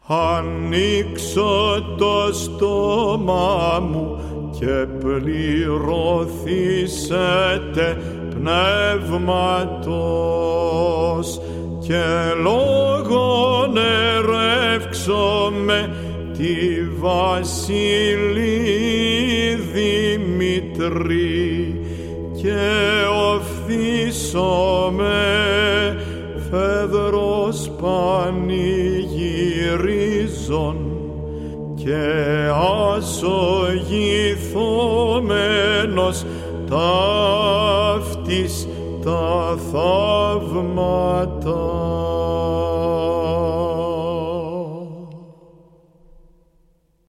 ανοίξω το στόμα μου και πληρωθήσετε πνεύματος και λόγον ερεύξομαι τη βασιλή Δημητρή και οφθήσομαι φέδρος πανηγυρίζων και ασογηθόμενος ταύτης τα θαύματα.